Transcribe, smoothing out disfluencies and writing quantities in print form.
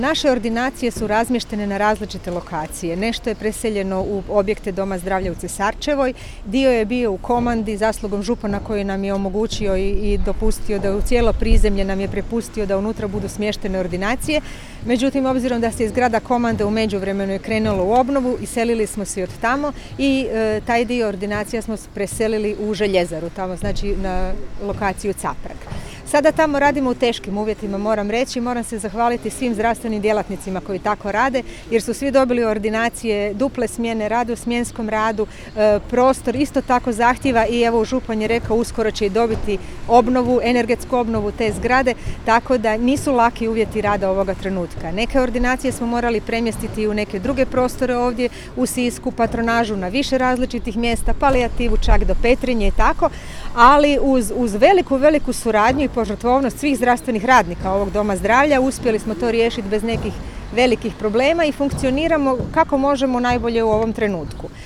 Naše ordinacije su razmještene na različite lokacije. Nešto je preseljeno u objekte Doma zdravlja u Cesarčevoj, dio je bio u Komandi zaslugom župana koji nam je omogućio i dopustio da u cijelo prizemlje nam je prepustio da unutra budu smještene ordinacije. Međutim, obzirom da se iz grada Komande u međuvremenu je krenulo u obnovu, iselili smo se od tamo i taj dio ordinacija smo preselili u Željezaru, tamo znači na lokaciju Caprag. Sada tamo radimo u teškim uvjetima, moram reći, moram se zahvaliti svim zdravstvenim djelatnicima koji tako rade, jer su svi dobili ordinacije, duple smjene, rad u smjenskom radu, prostor isto tako zahtjeva i evo župan je rekao uskoro će i dobiti obnovu, energetsku obnovu te zgrade, tako da nisu laki uvjeti rada ovoga trenutka. Neke ordinacije smo morali premjestiti u neke druge prostore ovdje u Sisku, patronažu na više različitih mjesta, palijativu čak do Petrinje i tako, ali uz veliku suradnju i požrtvovnost svih zdravstvenih radnika ovog Doma zdravlja uspjeli smo to riješiti bez nekih velikih problema i funkcioniramo kako možemo najbolje u ovom trenutku.